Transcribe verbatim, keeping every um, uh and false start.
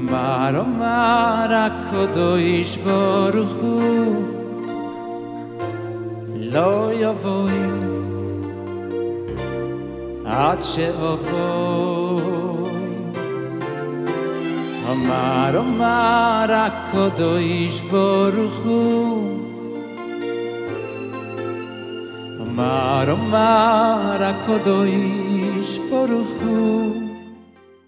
אמר אמר הקדוש ברוך הוא לא יבואי עד שאבואי. אמר אמר הקדוש ברוך הוא אמר אמר הקדוש ברוך הוא